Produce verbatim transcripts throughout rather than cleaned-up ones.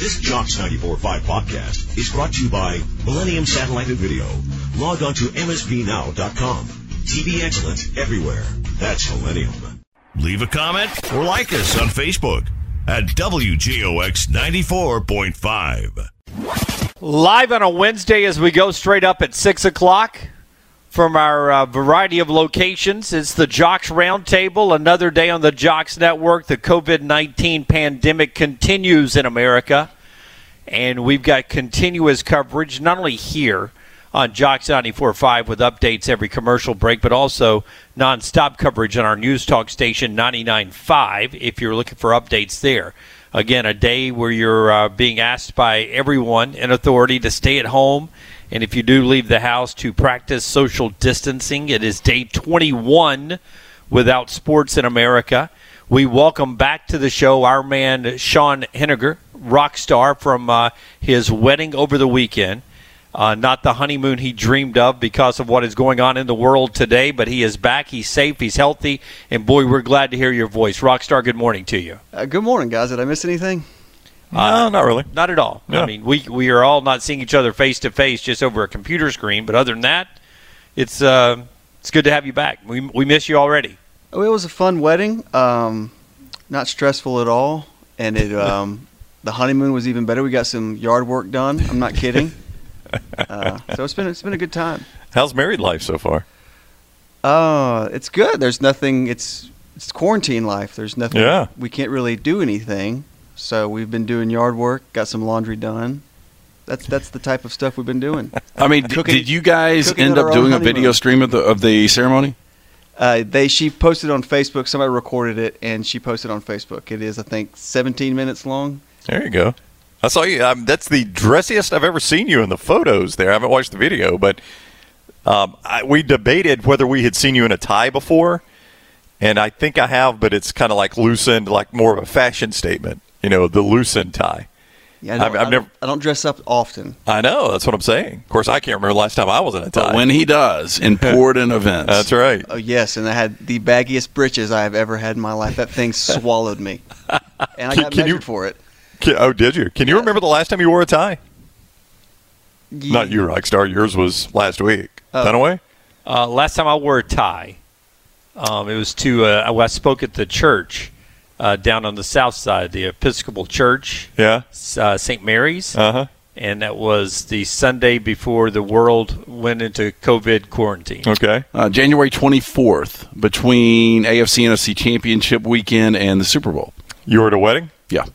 This Jocks ninety-four point five podcast is brought to you by Millennium Satellite and Video. Log on to M S V now dot com. T V excellence everywhere. That's Millennium. Leave a comment or like us on Facebook at W J O X ninety-four point five. Live on a Wednesday as we go straight up at six o'clock from our uh, variety of locations. It's the Jocks Roundtable, another day on the Jocks Network. The covid nineteen pandemic continues in America, and we've got continuous coverage, not only here on Jocks ninety-four point five with updates every commercial break, but also nonstop coverage on our news talk station ninety-nine point five if you're looking for updates there. Again, a day where you're uh, being asked by everyone in authority to stay at home, and if you do leave the house, to practice social distancing. It is day twenty-one without sports in America. We welcome back to the show our man Sean Henniger, rock star from uh, his wedding over the weekend. Uh, not the honeymoon he dreamed of because of what is going on in the world today, but he is back. He's safe. He's healthy. And, boy, we're glad to hear your voice. Rockstar, good morning to you. Uh, good morning, guys. Did I miss anything? Uh, no, not really. Not at all. Yeah. I mean, we we are all not seeing each other face-to-face just over a computer screen. But other than that, it's uh, it's good to have you back. We we miss you already. Oh, it was a fun wedding. Um, not stressful at all. And it um, the honeymoon was even better. We got some yard work done. I'm not kidding. Uh, so it's been it's been a good time. How's married life so far? Uh, it's good. There's nothing. It's it's quarantine life. There's nothing. Yeah. We can't really do anything. So we've been doing yard work. Got some laundry done. That's that's the type of stuff we've been doing. I mean, cooking, did you guys end up doing a video stream of the of the ceremony? Uh, they she posted on Facebook. Somebody recorded it and she posted on Facebook. It is, I think, seventeen minutes long. There you go. I saw you. Um, that's the dressiest I've ever seen you in the photos there. I haven't watched the video, but um, I, we debated whether we had seen you in a tie before, and I think I have, but it's kind of like loosened, like more of a fashion statement, you know, the loosened tie. Yeah, I don't, I've, I've I don't, never. I don't dress up often. I know. That's what I'm saying. Of course, I can't remember the last time I was in a tie. But when he does, important events. That's right. Oh, yes, and I had the baggiest britches I have ever had in my life. That thing swallowed me, and I got Can measured you- for it. Oh, did you? Can you Yeah. remember the last time you wore a tie? Yeah. Not you, Rockstar. Yours was last week. Oh. Dunaway? Uh, last time I wore a tie, um, it was to uh, I spoke at the church uh, down on the south side, the Episcopal Church, Yeah. uh, Saint Mary's, Uh-huh. and that was the Sunday before the world went into COVID quarantine. Okay. Uh, January twenty-fourth, between A F C N F C Championship weekend and the Super Bowl. You were at a wedding? Yeah.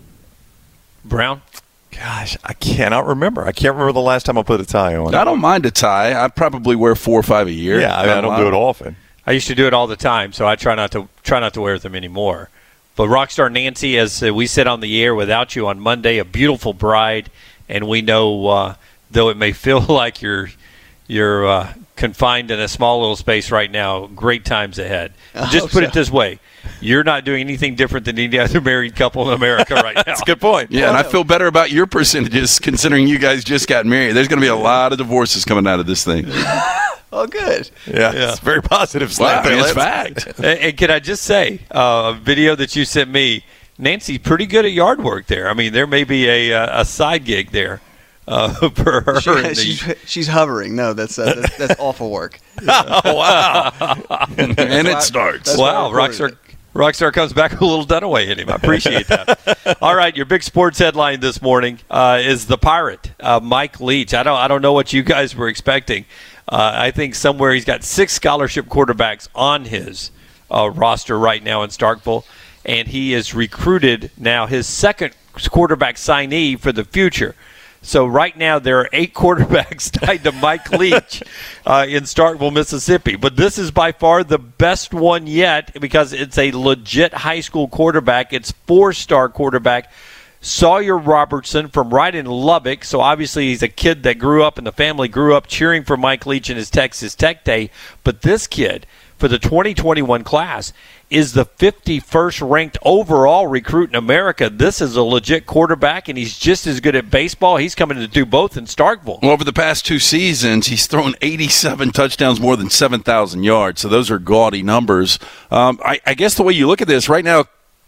Brown? Gosh, I cannot remember. I can't remember the last time I put a tie on. I don't mind a tie. I probably wear four or five a year. Yeah, I, mean, I don't do it often. I used to do it all the time, so I try not to try not to wear them anymore. But Rockstar Nancy, as uh, we sit on the air without you on Monday, a beautiful bride, and we know, uh, though it may feel like you're you're uh, confined in a small little space right now, great times ahead. I Just hope put so. it this way. You're not doing anything different than any other married couple in America right now. That's a good point. Yeah, and I feel better about your percentages considering you guys just got married. There's going to be a lot of divorces coming out of this thing. Oh, good. Yeah, it's very positive. Wow, slant there. it's Let's- fact. and, and can I just say, uh, a video that you sent me, Nancy's pretty good at yard work there. I mean, there may be a, uh, a side gig there uh, for her. She, in the- she's, she's hovering. No, that's uh, that's, that's awful work. Oh, wow. And it starts. That's why I Wow, recorded Rockstar, it. Rockstar comes back with a little Dunaway in him. I appreciate that. All right, your big sports headline this morning uh, is the Pirate, uh, Mike Leach. I don't, I don't know what you guys were expecting. Uh, I think somewhere he's got six scholarship quarterbacks on his uh, roster right now in Starkville, and he is recruited now his second quarterback signee for the future. So right now there are eight quarterbacks tied to Mike Leach uh, in Starkville, Mississippi. But this is by far the best one yet because it's a legit high school quarterback. It's four-star quarterback Sawyer Robertson from right in Lubbock. So obviously he's a kid that grew up and the family grew up cheering for Mike Leach in his Texas Tech day. But this kid, for the twenty twenty-one class, is the fifty-first ranked overall recruit in America. This is a legit quarterback, and he's just as good at baseball. He's coming to do both in Starkville. Well, over the past two seasons, he's thrown eighty-seven touchdowns, more than seven thousand yards. So those are gaudy numbers. Um, I, I guess the way you look at this, right now,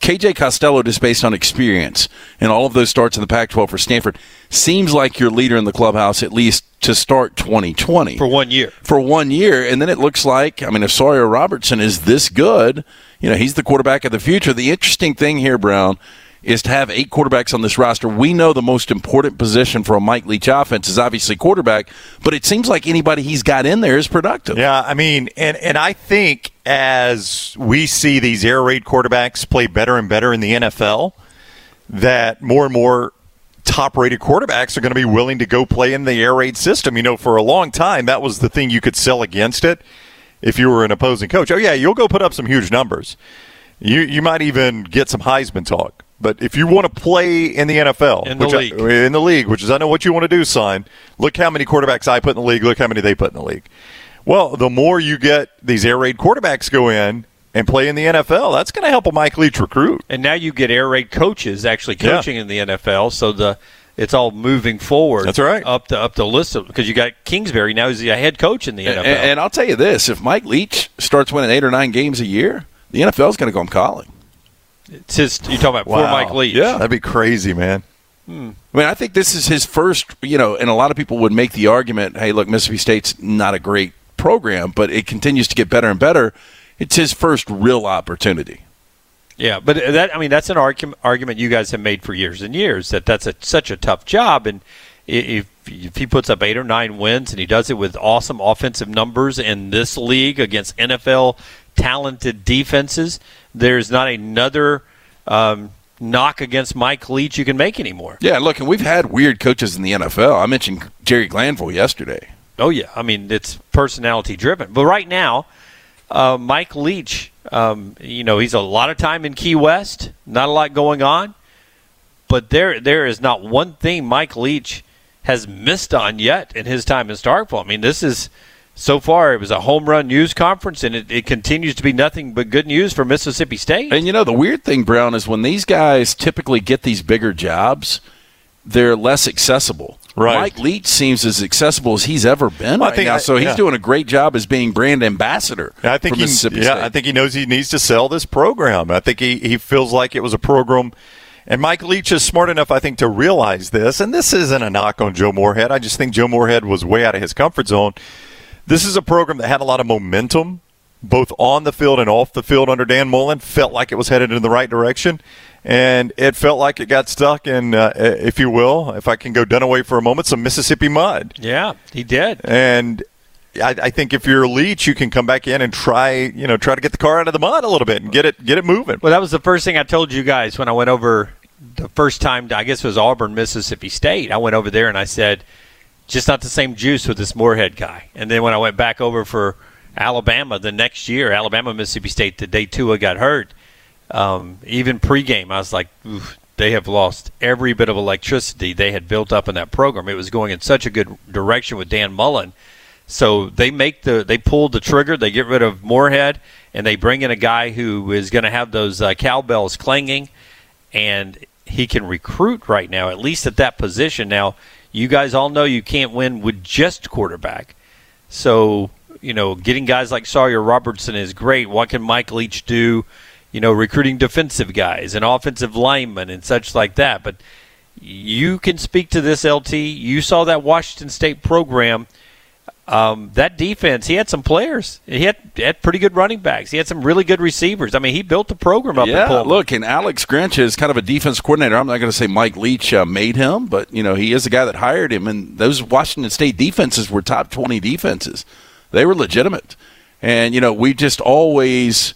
K J Costello, just based on experience and all of those starts in the Pac twelve for Stanford, seems like your leader in the clubhouse, at least to start twenty twenty. For one year. For one year. And then it looks like, I mean, if Sawyer Robertson is this good, you know, he's the quarterback of the future. The interesting thing here, Brown, is to have eight quarterbacks on this roster. We know the most important position for a Mike Leach offense is obviously quarterback, but it seems like anybody he's got in there is productive. Yeah, I mean, and, and I think as we see these air raid quarterbacks play better and better in the N F L, that more and more top-rated quarterbacks are going to be willing to go play in the air raid system. You know, for a long time, that was the thing you could sell against it if you were an opposing coach. Oh, yeah, you'll go put up some huge numbers. You you might even get some Heisman talk. But if you want to play in the N F L, in the which league, I, in the league, which is I know what you want to do, son. Look how many quarterbacks I put in the league. Look how many they put in the league. Well, the more you get these air raid quarterbacks go in and play in the N F L, that's going to help a Mike Leach recruit. And now you get air raid coaches actually coaching yeah. in the N F L, so the it's all moving forward. That's right. Up the up the list of, because you got Kingsbury now, he's a head coach in the N F L. And, and I'll tell you this: if Mike Leach starts winning eight or nine games a year, the N F L is going to go him calling. It's just, you're talking about wow. for Mike Leach. Yeah, that'd be crazy, man. Hmm. I mean, I think this is his first, you know, and a lot of people would make the argument, hey, look, Mississippi State's not a great program, but it continues to get better and better. It's his first real opportunity. Yeah, but that I mean, that's an argument argument you guys have made for years and years, that that's a, such a tough job. And if, if he puts up eight or nine wins and he does it with awesome offensive numbers in this league against N F L talented defenses, there's not another um, knock against Mike Leach you can make anymore. Yeah, look, and we've had weird coaches in the N F L. I mentioned Jerry Glanville yesterday. Oh, yeah. I mean, it's personality-driven. But right now, uh, Mike Leach, um, you know, he's a lot of time in Key West, not a lot going on. But there, there is not one thing Mike Leach has missed on yet in his time in Starkville. I mean, this is – so far, it was a home run news conference, and it, it continues to be nothing but good news for Mississippi State. And, you know, the weird thing, Brown, is when these guys typically get these bigger jobs, they're less accessible. Right. Mike Leach seems as accessible as he's ever been well, right I think now, I, so he's yeah. doing a great job as being brand ambassador I think for he, Mississippi yeah, State. I think he knows he needs to sell this program. I think he, he feels like it was a program – and Mike Leach is smart enough, I think, to realize this. And this isn't a knock on Joe Moorhead. I just think Joe Moorhead was way out of his comfort zone. This is a program that had a lot of momentum, both on the field and off the field under Dan Mullen. Felt like it was headed in the right direction. And it felt like it got stuck in, uh, if you will, if I can go Dunaway for a moment, some Mississippi mud. Yeah, he did. And I, I think if you're a Leach, you can come back in and try, you know, try to get the car out of the mud a little bit and get it get it moving. Well, that was the first thing I told you guys when I went over the first time. I guess it was Auburn, Mississippi State. I went over there and I said, just not the same juice with this Moorhead guy. And then when I went back over for Alabama the next year, Alabama, Mississippi State, the day Tua got hurt, um, even pregame, I was like, oof, they have lost every bit of electricity they had built up in that program. It was going in such a good direction with Dan Mullen. So they make the they pulled the trigger. They get rid of Moorhead, and they bring in a guy who is going to have those uh, cowbells clanging, and he can recruit right now, at least at that position. Now, you guys all know you can't win with just quarterback. So, you know, getting guys like Sawyer Robertson is great. What can Mike Leach do? You know, recruiting defensive guys and offensive linemen and such like that. But you can speak to this, L T. You saw that Washington State program. Um, that defense, he had some players. He had, had pretty good running backs. He had some really good receivers. I mean, he built the program up. Yeah, in look, and Alex Grinch is kind of a defense coordinator. I'm not going to say Mike Leach uh, made him, but, you know, he is the guy that hired him. And those Washington State defenses were top twenty defenses. They were legitimate. And, you know, we just always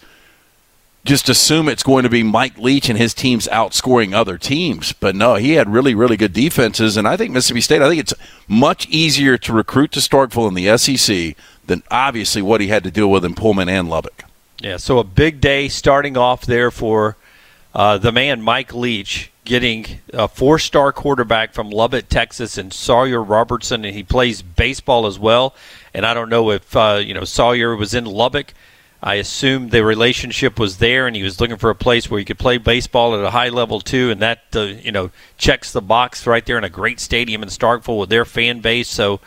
just assume it's going to be Mike Leach and his teams outscoring other teams. But, no, he had really, really good defenses. And I think Mississippi State, I think it's much easier to recruit to Starkville in the S E C than obviously what he had to deal with in Pullman and Lubbock. Yeah, so a big day starting off there for uh, the man Mike Leach, getting a four-star quarterback from Lubbock, Texas, and Sawyer Robertson, and he plays baseball as well. And I don't know if uh, you know Sawyer was in Lubbock. I assumed the relationship was there, and he was looking for a place where he could play baseball at a high level too, and that uh, you know checks the box right there in a great stadium in Starkville with their fan base. So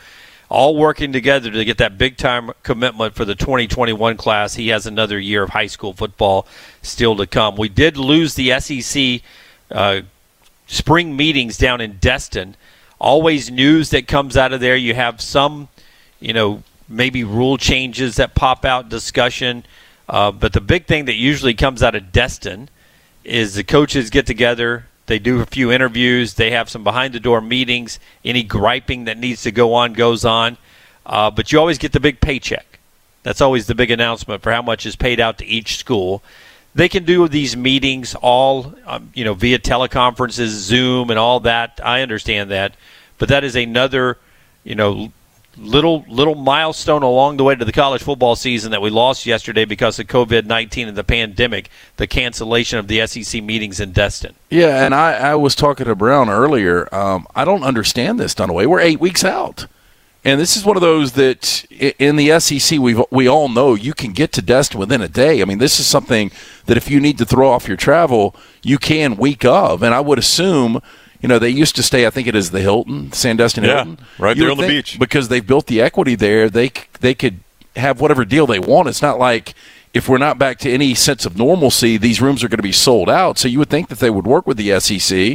all working together to get that big-time commitment for the twenty twenty-one class. He has another year of high school football still to come. We did lose the S E C uh, spring meetings down in Destin. Always news that comes out of there. You have some, you know, maybe rule changes that pop out, discussion. Uh, but the big thing that usually comes out of Destin is the coaches get together. They do a few interviews. They have some behind-the-door meetings. Any griping that needs to go on goes on. Uh, but you always get the big paycheck. That's always the big announcement for how much is paid out to each school. They can do these meetings all, um, you know, via teleconferences, Zoom, and all that. I understand that. But that is another, you know, little little milestone along the way to the college football season that we lost yesterday because of covid nineteen and the pandemic, the cancellation of the S E C meetings in Destin. Yeah, and I, I was talking to Brown earlier. Um, I don't understand this, Dunaway. We're eight weeks out. And this is one of those that in the S E C we we all know you can get to Destin within a day. I mean, this is something that if you need to throw off your travel, you can week of. And I would assume, you know, they used to stay, I think it is the Hilton, Sandestin yeah, Hilton. right you there on the think, beach. Because they've built the equity there, they they could have whatever deal they want. It's not like if we're not back to any sense of normalcy, these rooms are going to be sold out. So you would think that they would work with the S E C.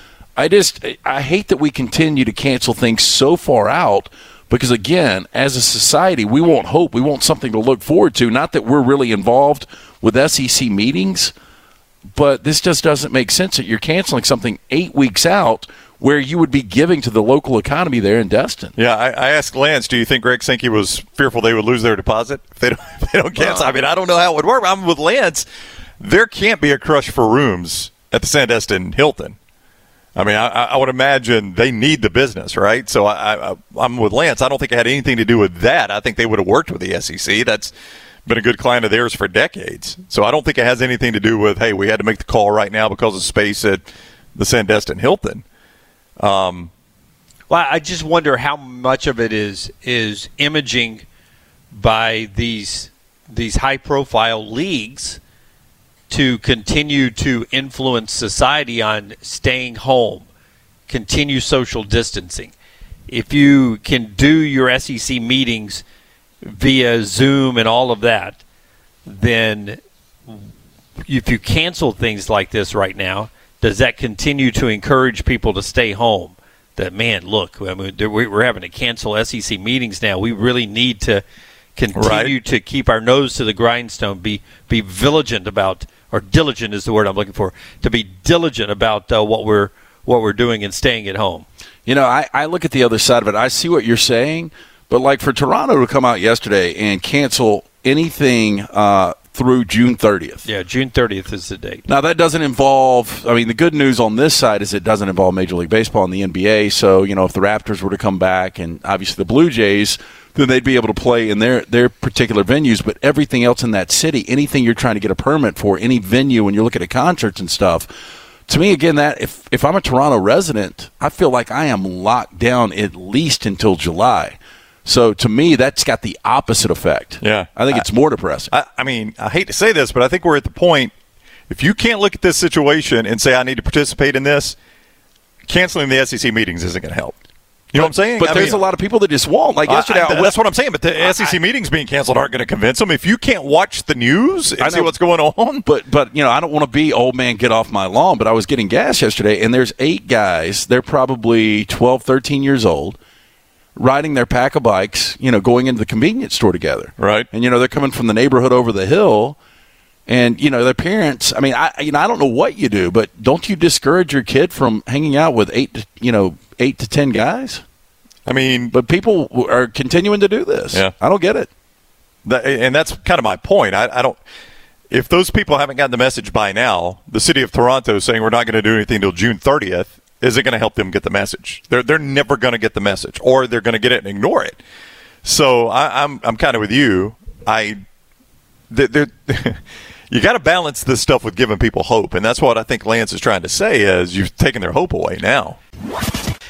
I just I hate that we continue to cancel things so far out. Because, again, as a society, we want hope. We want something to look forward to. Not that we're really involved with S E C meetings, but this just doesn't make sense that you're canceling something eight weeks out where you would be giving to the local economy there in Destin. Yeah, I, I asked Lance, do you think Greg Sankey was fearful they would lose their deposit if they don't, if they don't cancel? Well, I mean, I don't know how it would work. I'm with Lance. There can't be a crush for rooms at the Sandestin Hilton. I mean, I, I would imagine they need the business, right? So I, I, I'm with Lance. I don't think it had anything to do with that. I think they would have worked with the S E C. That's been a good client of theirs for decades. So I don't think it has anything to do with, hey, we had to make the call right now because of space at the Sandestin Hilton. Um, well, I just wonder how much of it is is imaging by these these high-profile leagues to continue to influence society on staying home, continue social distancing. If you can do your S E C meetings via Zoom and all of that, then if you cancel things like this right now, does that continue to encourage people to stay home? That, man, look, I mean, we're having to cancel S E C meetings now. We really need to continue right. to keep our nose to the grindstone, be be vigilant about, or diligent is the word I'm looking for, to be diligent about uh, what we're what we're doing and staying at home. You know, I, I look at the other side of it. I see what you're saying, but like for Toronto to come out yesterday and cancel anything uh, through June thirtieth. Yeah, June thirtieth is the date. Now, that doesn't involve – I mean, the good news on this side is it doesn't involve Major League Baseball and the N B A. So, you know, if the Raptors were to come back and obviously the Blue Jays – then they'd be able to play in their, their particular venues. But everything else in that city, anything you're trying to get a permit for, any venue, when you're looking at concerts and stuff, to me, again, that if, if I'm a Toronto resident, I feel like I am locked down at least until July. So to me, that's got the opposite effect. Yeah. I think it's more depressing. I, I mean, I hate to say this, but I think we're at the point, if you can't look at this situation and say, I need to participate in this, canceling the S E C meetings isn't going to help. You know but, what I'm saying? But I there's mean, a lot of people that just won't. Like yesterday, I, I, that's what I'm saying. But the I, S E C meetings being canceled aren't going to convince them. If you can't watch the news and see what's going on. But, but you know, I don't want to be old man, get off my lawn. But I was getting gas yesterday, and there's eight guys. They're probably twelve, thirteen years old, riding their pack of bikes, you know, going into the convenience store together. Right. And, you know, they're coming from the neighborhood over the hill. And, you know, their parents, I mean, I you know, I don't know what you do, but don't you discourage your kid from hanging out with eight, to, you know, eight to ten guys? I mean, but people are continuing to do this. Yeah. I don't get it. That, and that's kind of my point. I, I don't. If those people haven't gotten the message by now, the city of Toronto saying we're not going to do anything until June thirtieth isn't going to help them get the message. They're they're never going to get the message, or they're going to get it and ignore it. So I, I'm I'm kind of with you. I they're, you got to balance this stuff with giving people hope, and that's what I think Lance is trying to say. Is you've taken their hope away now.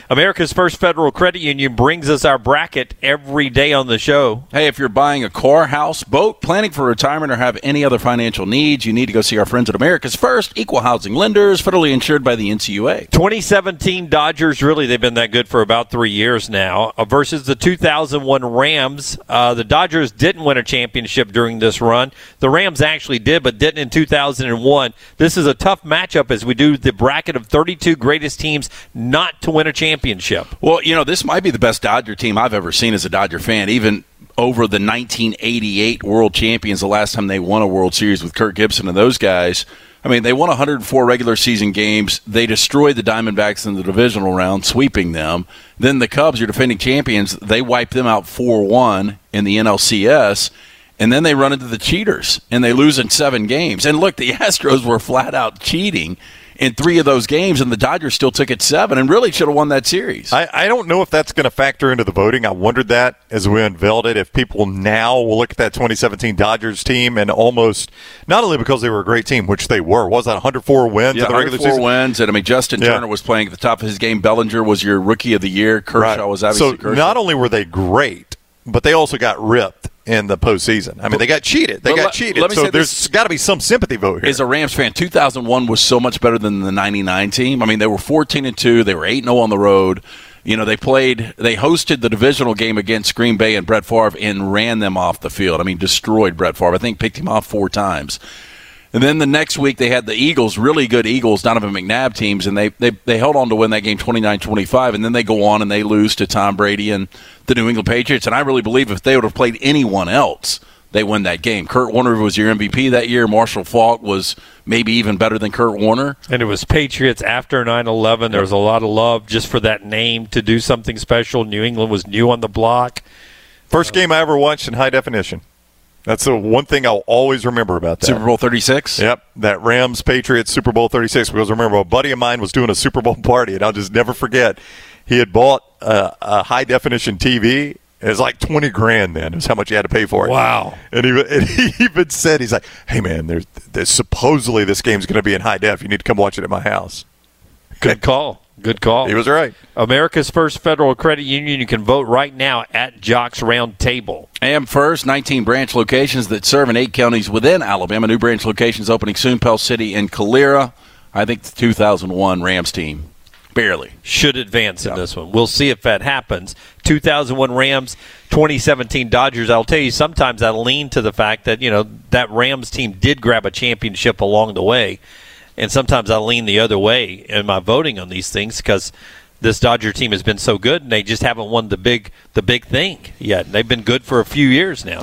America's First Federal Credit Union brings us our bracket every day on the show. Hey, if you're buying a car, house, boat, planning for retirement, or have any other financial needs, you need to go see our friends at America's First Equal Housing Lenders, federally insured by the N C U A. twenty seventeen Dodgers, really, they've been that good for about three years now, uh, versus the two thousand one Rams. Uh, the Dodgers didn't win a championship during this run. The Rams actually did, but didn't in two thousand one. This is a tough matchup as we do the bracket of thirty-two greatest teams not to win a championship. Championship. Well, you know, this might be the best Dodger team I've ever seen as a Dodger fan, even over the nineteen eighty-eight World Champions, the last time they won a World Series with Kirk Gibson and those guys. I mean, they won one hundred four regular season games. They destroyed the Diamondbacks in the divisional round, sweeping them. Then the Cubs, your defending champions, they wiped them out four one in the N L C S. And then they run into the cheaters, and they lose in seven games. And look, the Astros were flat out cheating in three of those games, and the Dodgers still took it seven and really should have won that series. I, I don't know if that's going to factor into the voting. I wondered that as we unveiled it, if people now will look at that twenty seventeen Dodgers team and almost, not only because they were a great team, which they were, was that one hundred four wins yeah, in the regular one hundred four season? wins, and I mean, Justin yeah. Turner was playing at the top of his game. Bellinger was your rookie of the year. Kershaw right. was obviously So Kershaw. not only were they great, but they also got ripped in the postseason. I mean, they got cheated. They But got let- cheated. let me So say this- there's got to be some sympathy vote here. As a Rams fan, two thousand one was so much better than the ninety-nine team. I mean, they were fourteen and two. They were eight and oh on the road. You know, they played, they hosted the divisional game against Green Bay and Brett Favre and ran them off the field. I mean, destroyed Brett Favre. I think picked him off four times. And then the next week they had the Eagles, really good Eagles, Donovan McNabb teams, and they, they, they held on to win that game twenty-nine twenty-five, and then they go on and they lose to Tom Brady and the New England Patriots. And I really believe if they would have played anyone else, they win that game. Kurt Warner was your M V P that year. Marshall Faulk was maybe even better than Kurt Warner. And it was Patriots after nine eleven. There was a lot of love just for that name to do something special. New England was new on the block. First game I ever watched in high definition. That's the one thing I'll always remember about that. Super Bowl thirty-six? Yep, that Rams-Patriots Super Bowl thirty-six. Because remember, a buddy of mine was doing a Super Bowl party, and I'll just never forget. He had bought a, a high-definition T V. It was like twenty grand then. Is how much you had to pay for it. Wow. And he, and he even said, he's like, hey, man, there's, there's supposedly this game's going to be in high def. You need to come watch it at my house. Good call. Good call. He was right. America's First Federal Credit Union. You can vote right now at Jock's Round Table. A M First, nineteen branch locations that serve in eight counties within Alabama. New branch locations opening soon, Pell City and Calera. I think the two thousand one Rams team. Barely. Should advance in this one. We'll see if that happens. two thousand one Rams, twenty seventeen Dodgers. I'll tell you, sometimes I lean to the fact that, you know, that Rams team did grab a championship along the way. And sometimes I lean the other way in my voting on these things because this Dodger team has been so good and they just haven't won the big the big thing yet. They've been good for a few years now.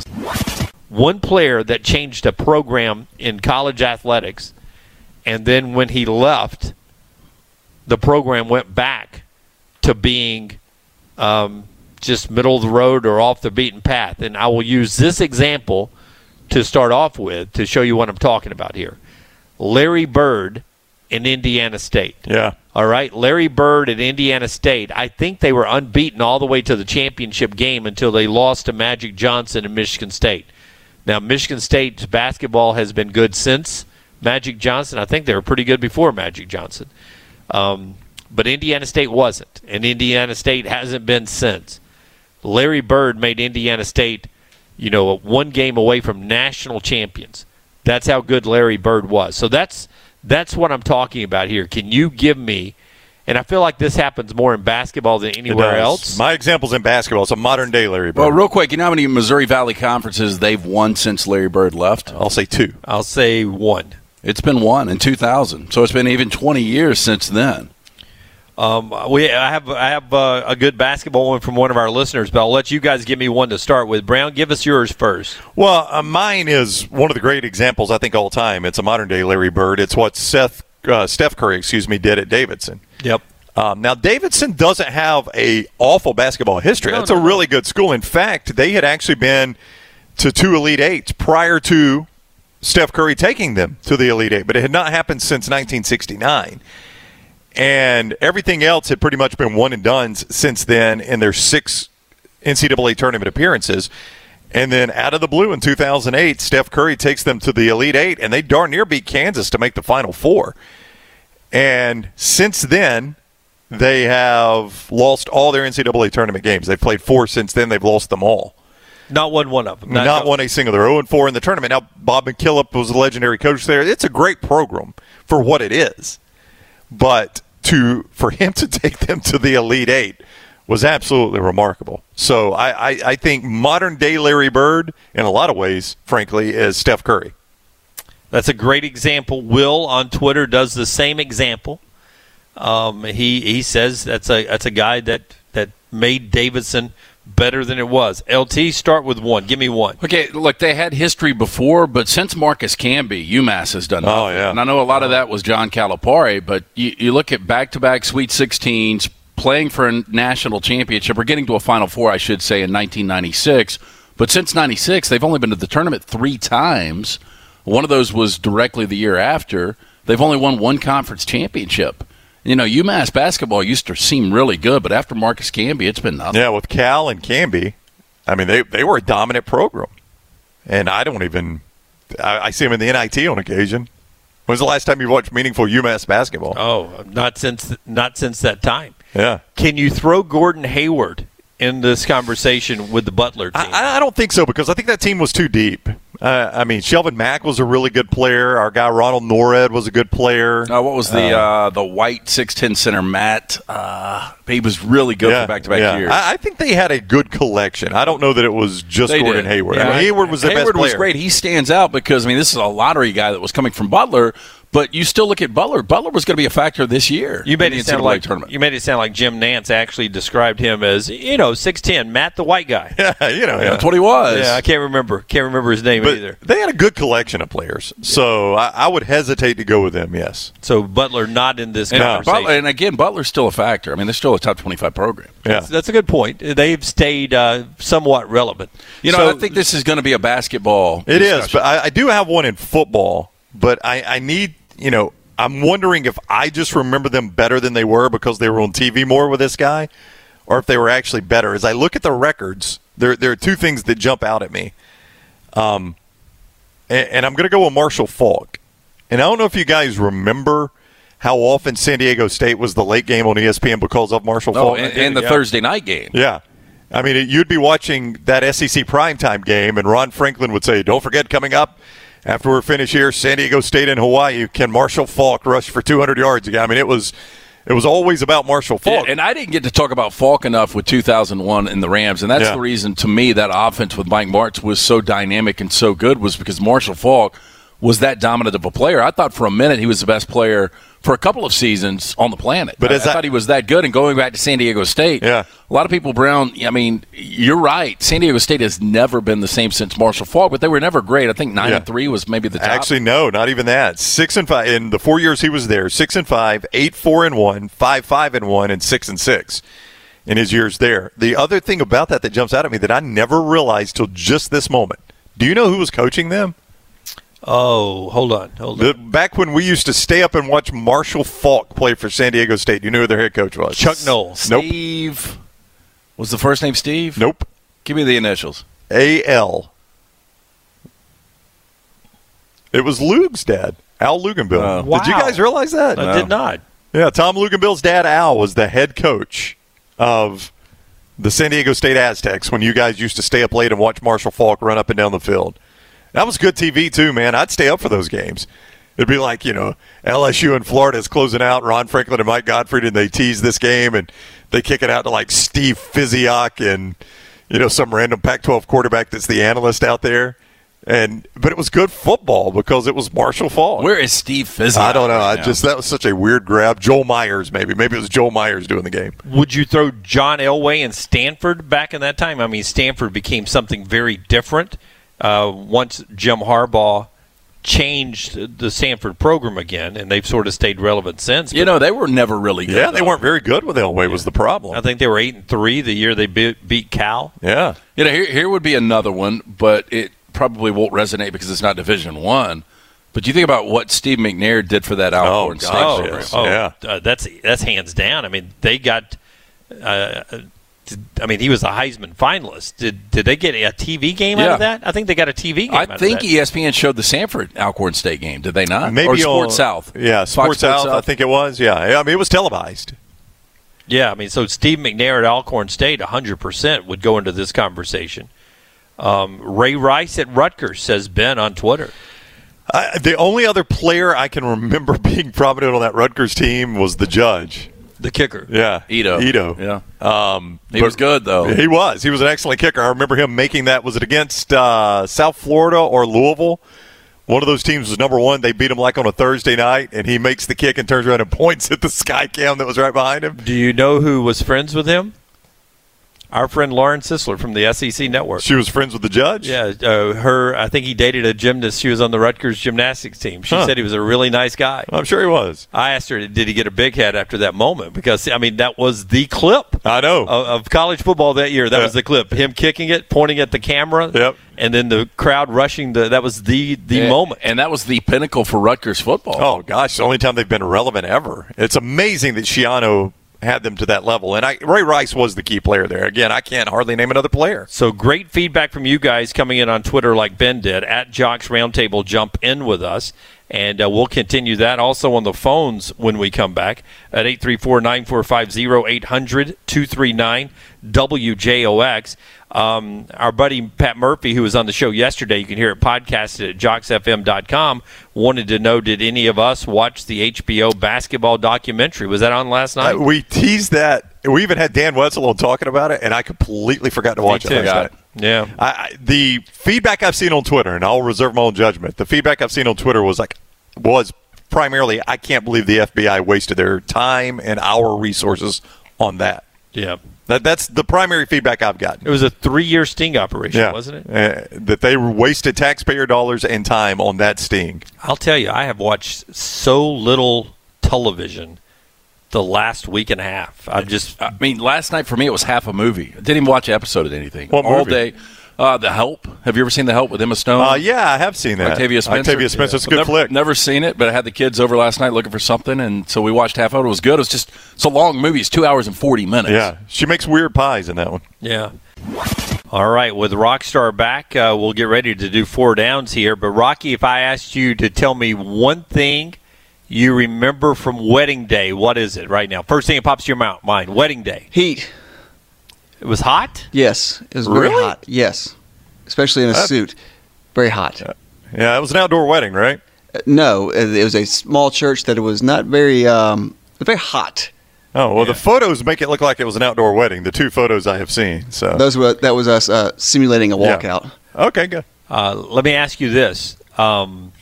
One player that changed a program in college athletics, and then when he left, the program went back to being um, just middle of the road or off the beaten path. And I will use this example to start off with to show you what I'm talking about here. Larry Bird in Indiana State. Yeah. All right, Larry Bird at Indiana State. I think they were unbeaten all the way to the championship game until they lost to Magic Johnson and Michigan State. Now, Michigan State's basketball has been good since Magic Johnson. I think they were pretty good before Magic Johnson. Um, but Indiana State wasn't, and Indiana State hasn't been since. Larry Bird made Indiana State, you know, one game away from national champions. That's how good Larry Bird was. So that's that's what I'm talking about here. Can you give me, and I feel like this happens more in basketball than anywhere else. My example's in basketball. It's a modern-day Larry Bird. Well, real quick, you know how many Missouri Valley conferences they've won since Larry Bird left? I'll say two. I'll say one. It's been one in two thousand, so it's been even twenty years since then. Um, we I have I have uh, a good basketball one from one of our listeners, but I'll let you guys give me one to start with. Brown, give us yours first. Well, uh, mine is one of the great examples I think all time. It's a modern-day Larry Bird. It's what Seth uh, Steph Curry, excuse me, did at Davidson. Yep. Um, now, Davidson doesn't have a awful basketball history. No, That's no, a really good school. In fact, they had actually been to two Elite Eights prior to Steph Curry taking them to the Elite Eight, but it had not happened since nineteen sixty-nine. And everything else had pretty much been one and done since then in their six N C double A tournament appearances. And then out of the blue in two thousand eight, Steph Curry takes them to the Elite Eight, and they darn near beat Kansas to make the Final Four. And since then, they have lost all their N C double A tournament games. They've played four since then. They've lost them all. Not won one of them. Not, Not won a single. They're oh and four in the tournament. Now, Bob McKillop was a legendary coach there. It's a great program for what it is. But to for him to take them to the Elite Eight was absolutely remarkable. So I, I, I think modern-day Larry Bird, in a lot of ways, frankly, is Steph Curry. That's a great example. Will on Twitter does the same example. Um, he he says that's a that's a guy that, that made Davidson better than it was. L T, start with one. Give me one. Okay, look, they had history before, but since Marcus Camby, UMass has done nothing. Oh, yeah. And I know a lot of that was John Calipari, but you, you look at back-to-back Sweet sixteens, playing for a national championship, or getting to a Final Four, I should say, in nineteen ninety-six. But since ninety-six, they've only been to the tournament three times. One of those was directly the year after. They've only won one conference championship. You know, UMass basketball used to seem really good, but after Marcus Camby, it's been nothing. Yeah, with Cal and Camby, I mean, they they were a dominant program. And I don't even I, – I see them in the N I T on occasion. When's the last time you watched meaningful UMass basketball? Oh, not since not since that time. Yeah. Can you throw Gordon Hayward in this conversation with the Butler team? I, I don't think so because I think that team was too deep. Uh, I mean, Shelvin Mack was a really good player. Our guy Ronald Norred was a good player. Uh, what was the uh, uh, the white six ten center, Matt? Uh, he was really good yeah, for back-to-back yeah. years. I, I think they had a good collection. I don't know that it was just they Gordon did. Hayward. Yeah. I mean, Hayward was their Hayward best player. was great. He stands out because, I mean, this is a lottery guy that was coming from Butler, but you still look at Butler. Butler was going to be a factor this year. You made in it the sound N C double A like tournament. you made it sound like Jim Nance actually described him as, you know, six ten, Matt the white guy. Yeah, you know, yeah. That's what he was. Yeah, I can't remember. Can't remember his name But either. they had a good collection of players, so I, I would hesitate to go with them. Yes. So Butler not in this And, conversation. Butler, and again, Butler's still a factor. I mean, they're still a top twenty-five program. Yeah. That's, that's a good point. They've stayed uh, somewhat relevant. You know, So- I think this is going to be a basketball It discussion. is, but I, I do have one in football. But I, I need, you know, I'm wondering if I just remember them better than they were because they were on T V more with this guy, or if they were actually better. As I look at the records, there there are two things that jump out at me. Um, and, and I'm going to go with Marshall Faulk. And I don't know if you guys remember how often San Diego State was the late game on E S P N because of Marshall Oh, Faulk. and, and the yeah. Thursday night game. Yeah. I mean, you'd be watching that S E C primetime game, and Ron Franklin would say, don't forget, coming up after we're finished here, San Diego State and Hawaii, can Marshall Faulk rush for two hundred yards again? I mean, it was it was always about Marshall Faulk. And I didn't get to talk about Falk enough with two thousand one in the Rams, and that's Yeah. the reason, to me, that offense with Mike Martz was so dynamic and so good was because Marshall Faulk was that dominant of a player. I thought for a minute he was the best player for a couple of seasons on the planet. But I, as I I- thought he was that good. And going back to San Diego State, Yeah. a lot of people, Brown, I mean, you're right. San Diego State has never been the same since Marshall Faulk, but they were never great. I think nine Yeah. and three was maybe the top. Actually, no, not even that. Six and five in the four years he was there. Six and five, eight four and one, five five and one, and six and six in his years there. The other thing about that that jumps out at me that I never realized till just this moment. Do you know who was coaching them? Oh, hold on. Hold on. The, back when we used to stay up and watch Marshall Faulk play for San Diego State, do you know who their head coach was? Chuck Knowles. Nope. Steve. Was the first name Steve? Nope. Give me the initials. A L. It was Luke's dad, Al Luganbill. Oh. Did you Wow. guys realize that? I did not. Yeah, Tom Luganbill's dad, Al, was the head coach of the San Diego State Aztecs when you guys used to stay up late and watch Marshall Faulk run up and down the field. That was good T V, too, man. I'd stay up for those games. It'd be like, you know, L S U and Florida is closing out, Ron Franklin and Mike Gottfried, and they tease this game, and they kick it out to, like, Steve Physiak and, you know, some random Pac twelve quarterback that's the analyst out there. And But it was good football because it was Marshall Faulk. Where is Steve Fizzle? I don't know. I right now? just that was such a weird grab. Joel Myers, maybe. Maybe it was Joel Myers doing the game. Would you throw John Elway and Stanford back in that time? I mean, Stanford became something very different uh, once Jim Harbaugh changed the Stanford program again, and they've sort of stayed relevant since. You know, they were never really good. Yeah, they though. weren't very good with Elway. Was the problem? I think they were eight and three the year they beat, beat Cal. Yeah, You know, here, here would be another one, but it probably won't resonate because it's not Division One. But you think about what Steve McNair did for that Alcorn State gosh, program. yes. Oh, Yeah. uh, that's that's hands down. I mean, they got. Uh, did, I mean, he was a Heisman finalist. Did did they get a T V game out Yeah. of that? I think they got a T V game. I out think of that. E S P N showed the Sanford Alcorn State game. Did they not? maybe or Sports on- South. Yeah, Fox Sports South, I think it was. Yeah, I mean it was televised. Yeah, I mean, so Steve McNair at Alcorn State, one hundred percent would go into this conversation. Um, Ray Rice at Rutgers, says Ben on Twitter. Uh, the only other player I can remember being prominent on that Rutgers team was the judge. The kicker. Yeah. Ito. Ito. Yeah. Um, he was good, though. He was. He was an excellent kicker. I remember him making that. Was it against uh, South Florida or Louisville? One of those teams was number one. They beat him like on a Thursday night, and he makes the kick and turns around and points at the sky cam that was right behind him. Do you know who was friends with him? Our friend Lauren Sisler from the S E C Network. She was friends with the judge? Yeah, uh, her. I think he dated a gymnast. She was on the Rutgers gymnastics team. She Huh. said he was a really nice guy. I'm sure he was. I asked her, did he get a big head after that moment? Because, I mean, that was the clip I know. of, of college football that year. That Yeah. was the clip. Him kicking it, pointing at the camera, Yep. and then the crowd rushing. The, that was the, the And- moment. And that was the pinnacle for Rutgers football. Oh, gosh, the only time they've been relevant ever. It's amazing that Schiano had them to that level. And I, Ray Rice was the key player there. Again, I can't hardly name another player. So great feedback from you guys coming in on Twitter like Ben did. At Jocks Roundtable, jump in with us. And uh, we'll continue that also on the phones when we come back at eight three four, nine four five, zero eight hundred, two three nine, W J O X. Um, our buddy Pat Murphy, who was on the show yesterday, you can hear it podcasted at jocks f m dot com, wanted to know, did any of us watch the H B O basketball documentary? Was that on last night? Uh, we teased that. We even had Dan Wetzel on talking about it, and I completely forgot to watch too. it last night. Yeah. I, I, the feedback I've seen on Twitter, and I'll reserve my own judgment, the feedback I've seen on Twitter was like, was primarily, I can't believe the F B I wasted their time and our resources on that. Yeah. That That's the primary feedback I've gotten. It was a three-year sting operation, Yeah. wasn't it? Uh, that they wasted taxpayer dollars and time on that sting. I'll tell you, I have watched so little television the last week and a half. I've just I mean, last night for me it was half a movie. I didn't even watch an episode of anything. What All movie? day. Uh, The Help. Have you ever seen The Help with Emma Stone? Uh, yeah, I have seen that. Octavia Spencer. Octavia Spencer. It's a good never, flick. Never seen it, but I had the kids over last night looking for something, and so we watched half of it. It was good. It was just it's a long movie. It's two hours and forty minutes. Yeah, she makes weird pies in that one. yeah. All right, with Rockstar back, uh, we'll get ready to do four downs here. But Rocky, if I asked you to tell me one thing you remember from Wedding Day, what is it right now? First thing that pops to your mouth, mind. Wedding Day. Heat. It was hot. Yes, it was very Really? hot. Yes, especially in a That- suit. Very hot. Yeah, it was an outdoor wedding, right? Uh, No, it it was a small church that it was not very, um, very hot. Oh, well, the photos make it look like it was an outdoor wedding, the two photos I have seen. So Those were that was us uh, simulating a Yeah. walkout. Okay, good. Uh, let me ask you this. Um,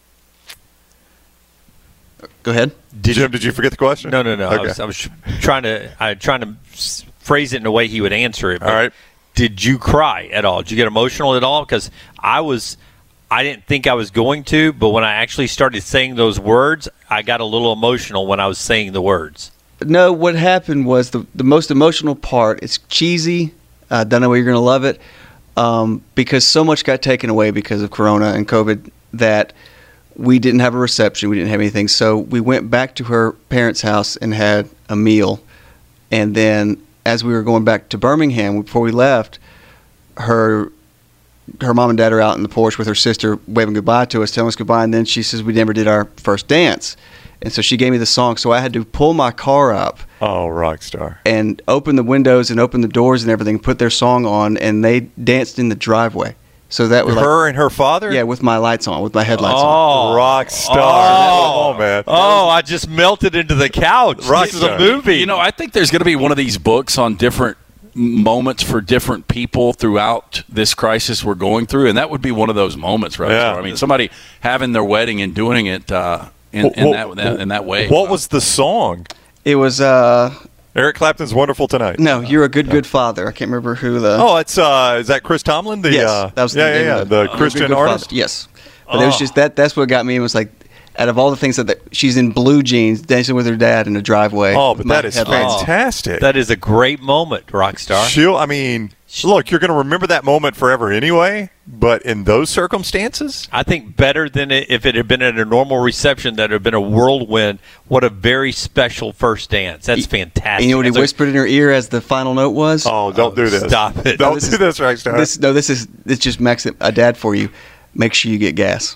Go ahead. did Jim, did you forget the question? No, no, no. I Okay. was, I was trying to, I trying to s- phrase it in a way he would answer it. but All right. Did you cry at all? Did you get emotional at all? Because I was, I didn't think I was going to, but when I actually started saying those words, I got a little emotional when I was saying the words. No, what happened was the the most emotional part. It's cheesy. I don't know where you're going to love it, um, because so much got taken away because of Corona and COVID that we didn't have a reception. We didn't have anything. So we went back to her parents' house and had a meal. And then as we were going back to Birmingham, before we left, her her mom and dad are out in the porch with her sister waving goodbye to us, telling us goodbye. And then she says we never did our first dance. And so she gave me the song. So I had to pull my car up Oh, rock star. and open the windows and open the doors and everything, put their song on, and they danced in the driveway. So that was like, Her and her father? yeah, with my lights on, with my headlights on. Oh, Rock star. Oh. Oh, man. Oh, I just melted into the couch. Rock This is a star. movie. You know, I think there's going to be one of these books on different moments for different people throughout this crisis we're going through, and that would be one of those moments, right? Yeah. So, I mean, somebody having their wedding and doing it uh, in, in, Well, that, in that way. What was the song? It was, uh, Eric Clapton's Wonderful Tonight. no, You're a Good, Good Father. I can't remember who the. Oh, it's uh, is that Chris Tomlin? The yes, uh, that was the yeah, name yeah, yeah, of the You're a Good, Christian Good artist. Father. Yes. But it was just that, that's what got me. It was like, out of all the things that, that she's in blue jeans dancing with her dad in the driveway. Oh, with but my that is headlights. fantastic. that is a great moment, Rockstar. She'll, I mean, look, you're going to remember that moment forever anyway. But in those circumstances, I think better than it, if it had been at a normal reception that had been a whirlwind. What a very special first dance. That's fantastic. And you know what he That's a- whispered in her ear as the final note was? oh, don't do this. Stop it. Don't this do is- this, right, Star. This, no, this is this just makes it a dad for you. Make sure you get gas.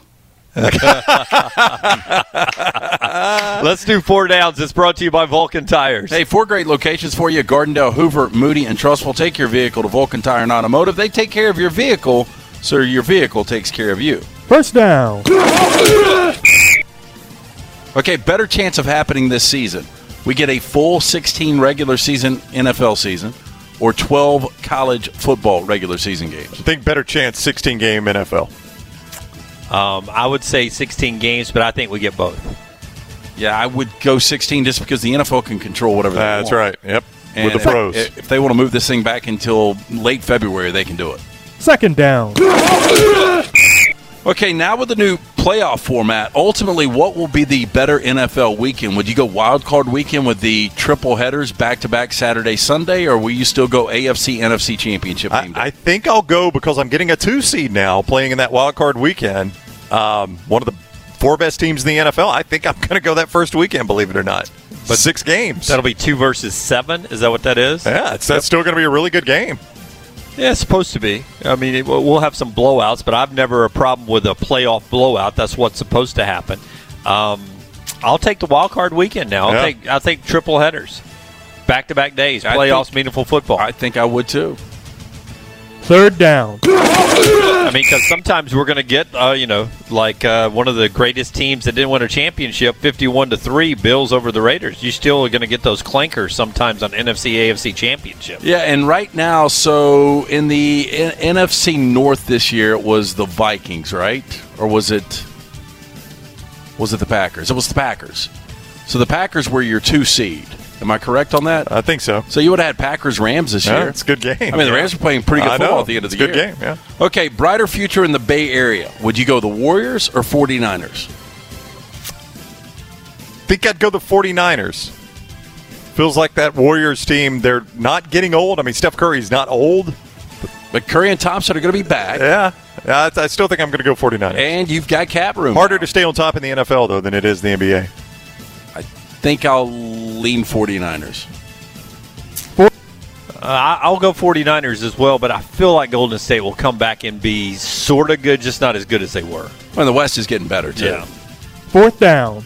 Let's do four downs. It's brought to you by Vulcan Tires. Hey, four great locations for you: Gardendale, Hoover, Moody, and Trussville. Take your vehicle to Vulcan Tire and Automotive. They take care of your vehicle, so your vehicle takes care of you. First down. Okay, better chance of happening this season. We get a full sixteen regular season N F L season or twelve college football regular season games. I think better chance sixteen game N F L. Um, I would say sixteen games, but I think we get both. Yeah, I would go sixteen just because the N F L can control whatever they That's want. right. Yep. And With the if, pros. If they want to move this thing back until late February, they can do it. Second down. Okay, now with the new playoff format, ultimately, what will be the better N F L weekend? Would you go wild card weekend with the triple headers back-to-back Saturday, Sunday, or will you still go A F C, N F C championship I, game? I think I'll go because I'm getting a two seed now playing in that wild card weekend. Um, one of the four best teams in the N F L. I think I'm going to go that first weekend, believe it or not. But six games. That'll be two versus seven. Is that what that is? Yeah, it's, that's still going to be a really good game. Yeah, it's supposed to be. I mean, it, we'll have some blowouts, but I've never a problem with a playoff blowout. That's what's supposed to happen. Um, I'll take the wild card weekend now. I'll Yeah. take I'll take triple headers, back to back days, I playoffs, think- meaningful football. I think I would too. Third down. I mean, because sometimes we're going to get, uh, you know, like uh, one of the greatest teams that didn't win a championship, fifty-one to three, Bills over the Raiders. You still are going to get those clankers sometimes on N F C, A F C championship. Yeah, and right now, so in the N- N F C North this year, it was the Vikings, right? Or was it was it the Packers? It was the Packers. So the Packers were your two seed. Am I correct on that? I think so. So you would have had Packers-Rams this Yeah, year. it's a good game. I mean, the Rams were playing pretty good I football know. at the end of It's the a good year. game, yeah. Okay, brighter future in the Bay Area. Would you go the Warriors or 49ers? think I'd go the 49ers. Feels like that Warriors team, they're not getting old. I mean, Steph Curry's not old. But Curry and Thompson are going to be back. Yeah. I, I still think I'm going to go 49ers. And you've got cap room. Harder now. to stay on top in the N F L, though, than it is the N B A. I think I'll lean 49ers. Uh, I- I'll go 49ers as well, but I feel like Golden State will come back and be sort of good, just not as good as they were. Well, the West is getting better, too. Yeah. Fourth down.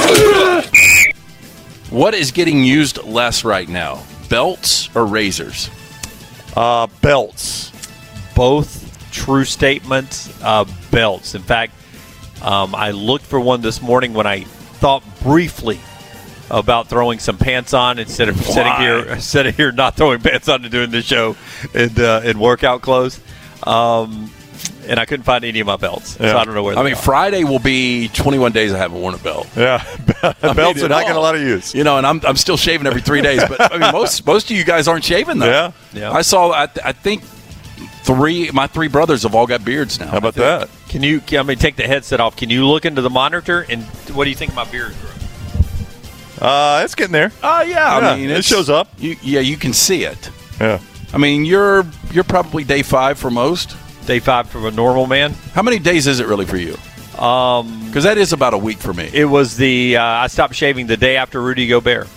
What is getting used less right now? Belts or razors? Uh, belts. Both true statements, uh, belts. In fact, um, I looked for one this morning when I thought briefly about throwing some pants on instead of sitting here, sitting here not throwing pants on and doing the show in, uh, in workout clothes. Um, and I couldn't find any of my belts, Yeah. so I don't know where I they mean, are. Friday will be twenty-one days I haven't worn a belt. Yeah. I belts mean, are not at getting a all. lot of use. You know, and I'm I'm still shaving every three days. But I mean, most most of you guys aren't shaving though. Yeah. Yeah. I saw. I, I think three. My three brothers have all got beards now. How about I think. that? Can you? I mean, take the headset off. Can you look into the monitor and what do you think my beard grew? Uh, it's getting there. Oh yeah. Yeah, I mean, it it's- shows up. You, yeah, you can see it. Yeah. I mean, you're you're probably day five for most. Day five from a normal man. How many days is it really for you? Um, Because that is about a week for me. it was the uh, I stopped shaving the day after Rudy Gobert.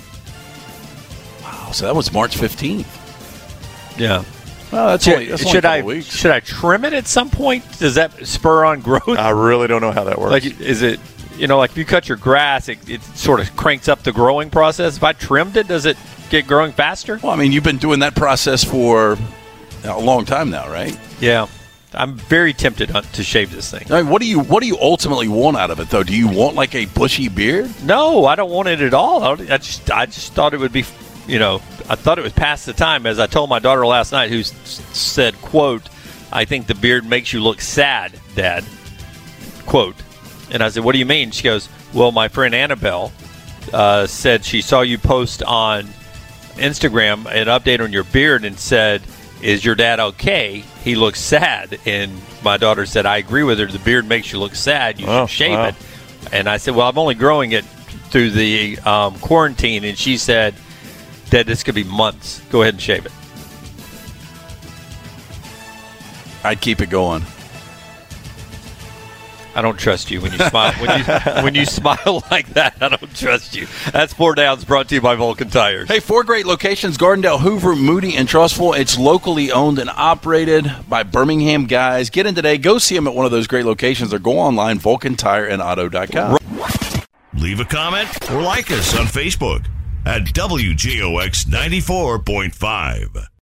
Wow, so that was March fifteenth. Yeah. Well, that's Should, only, that's only should a I couple weeks. should I trim it at some point? Does that spur on growth? I really don't know how that works. Like, is it, you know, like if you cut your grass, it, it sort of cranks up the growing process. If I trimmed it, does it get growing faster? Well, I mean, you've been doing that process for a long time now, right? Yeah. I'm very tempted on- to shave this thing. I mean, what do you what do you ultimately want out of it, though? Do you want like a bushy beard? No, I don't want it at all. I I just, I just thought it would be, you know, I thought it was past the time. As I told my daughter last night, who s- said, "quote I think the beard makes you look sad, Dad." Quote, and I said, "What do you mean?" She goes, "Well, my friend Annabelle uh, said she saw you post on Instagram an update on your beard and said." Is your dad okay? He looks sad. And my daughter said, I agree with her. The beard makes you look sad. You Oh, should shave wow. it. And I said, well, I'm only growing it through the um, quarantine. And she said, Dad, this could be months. Go ahead and shave it. I'd keep it going. I don't trust you when you smile. When you when you smile like that, I don't trust you. That's Four Downs, brought to you by Vulcan Tires. Hey, four great locations: Gardendale, Hoover, Moody, and Trussville. It's locally owned and operated by Birmingham guys. Get in today. Go see them at one of those great locations, or go online, vulcan tire and auto dot com. Leave a comment or like us on Facebook at W J O X ninety-four point five.